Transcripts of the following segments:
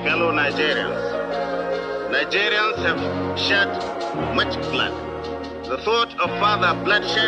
fellow Nigerians. Nigerians have shed much blood. The thought of further bloodshed,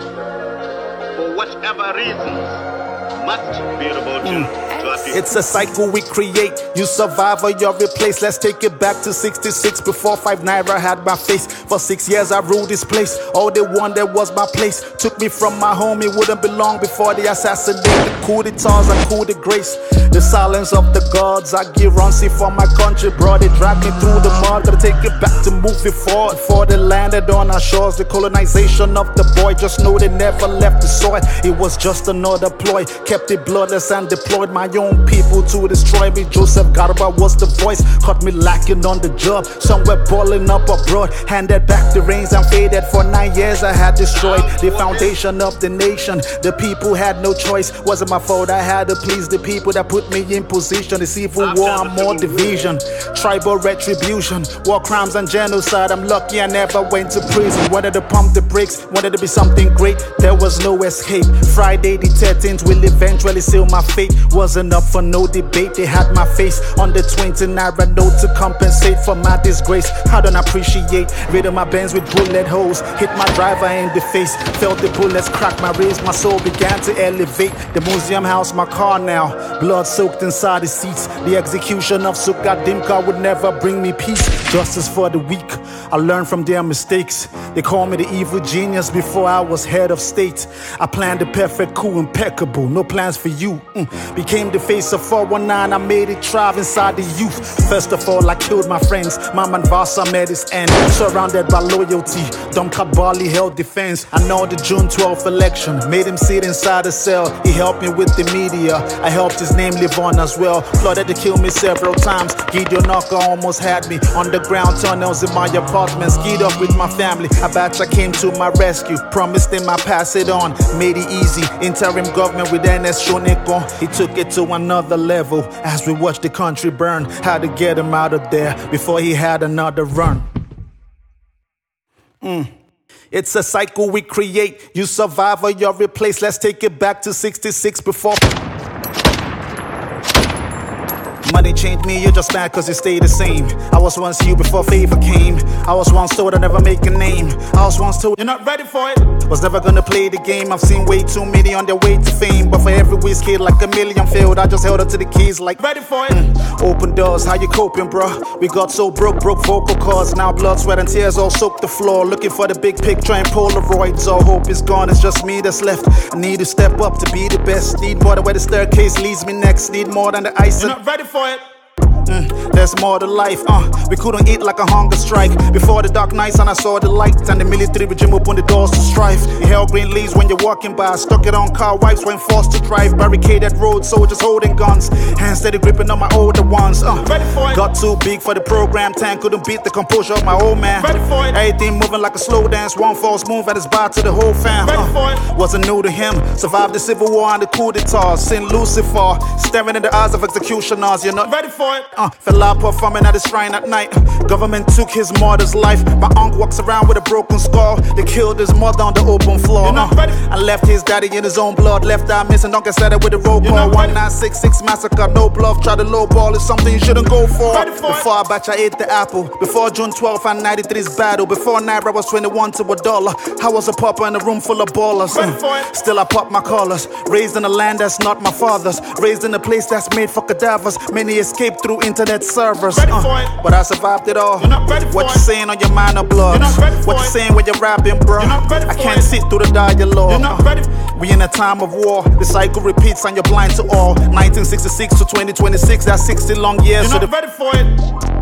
for whatever reasons, must be revolting to our people. It's a cycle we create. You survive or you're replaced. Let's take it back to 66 before 5 Naira had my face. For 6 years I ruled this place. All they wanted was my place. Took me from my home, it wouldn't be long before they assassinated. The coup d'etats, I coup de grace. The silence of the gods, I give Ronsi for my country. Brought it, dragged me through the mud. Gotta take it back to move it forward. For they landed on our shores. The colonization of the boy, just know they never left the soil. It was just another ploy. Kept it bloodless and deployed my own people to destroy me. Joseph Garba was the voice, caught me lacking on the job. Somewhere balling up abroad, handed back the reins and faded. For 9 years I had destroyed the foundation of the nation. The people had no choice, wasn't my fault. I had to please the people that put me in position. It's civil war and more division, tribal retribution, war crimes and genocide. I'm lucky I never went to prison. Wanted to pump the brakes, wanted to be something great. There was no escape. Friday the 13th will eventually seal my fate. Wasn't up for no debate. They had my face on the 20 Naira note to compensate for my disgrace. I don't appreciate rid of my Benz with bullet holes. Hit my driver in the face, felt the bullets crack my ribs. My soul began to elevate. The museum house my car now, blood soaked inside the seats. The execution of Suka Dimka would never bring me peace. Justice for the weak, I learned from their mistakes. They call me the evil genius before I was head of state. I planned the perfect coup, impeccable, no plans for you. Became the face of 419, I made it thrive inside the youth. First of all, I killed my friends. Mama and Vasa met his end, surrounded by loyalty. Dumkat Bali held defense. I know the June 12th election made him sit inside a cell. He helped me with the media, I helped his name live on as well. Plotted to kill me several times. Gideon Knocker almost had me. Underground tunnels in my apartment. Skied up with my family. Abacha came to my rescue. Promised him I pass it on. Made it easy. Interim government with NS Shoneko. He took it to another level as we watched the country burn. Had to get him out of there before he had another run. It's a cycle we create. You survive or you're replaced. Let's take it back to 66 before. Money changed me, you're just mad cause you stay the same. I was once you before favor came. I was once told I'd never make a name. I was once told you're not ready for it. Was never gonna play the game. I've seen way too many on their way to fame. But for every whiskey like a million failed, I just held up to the keys like ready for it. Open doors, how you coping, bro? We got so broke vocal cords. Now blood, sweat and tears all soak the floor. Looking for the big picture and Polaroids. All hope is gone, it's just me that's left. I need to step up to be the best. Need more than where the staircase leads me next. Need more than the ice. You're not ready for it. There's more to life, we couldn't eat like a hunger strike. Before the dark nights and I saw the light. And the military regime opened the doors to strife. You held green leaves when you're walking by. Stuck it on car wipes when forced to drive. Barricaded roads, soldiers holding guns. Hands steady gripping on my older ones. Ready for it. Got too big for the program. Tank couldn't beat the composure of my old man. Ready for it. Everything moving like a slow dance. One false move and it's bad to the whole fam. Ready for it. Wasn't new to him. Survived the civil war and the coup d'etat. Sin Lucifer, staring in the eyes of executioners. You're not ready for it. Fell out performing at his shrine at night. Government took his mother's life. My uncle walks around with a broken skull. They killed his mother on the open floor. And left his daddy in his own blood. Left eye missing, don't get started with the roll call. 1966 massacre, no bluff. Try to low ball is something you shouldn't go for. Before Abacha ate the apple. Before June 12th and 93's battle. Before Naira was 21 to $1. I was a pauper in a room full of ballers. Still I pop my collars. Raised in a land that's not my father's. Raised in a place that's made for cadavers. Many escaped through internet servers. But I survived it all. What you saying on your minor blogs? What you saying when you're rapping, bro? I can't sit through the dialogue. We in a time of war. The cycle repeats and you're blind to all. 1966 to 2026, that's 60 long years. You're not ready for it.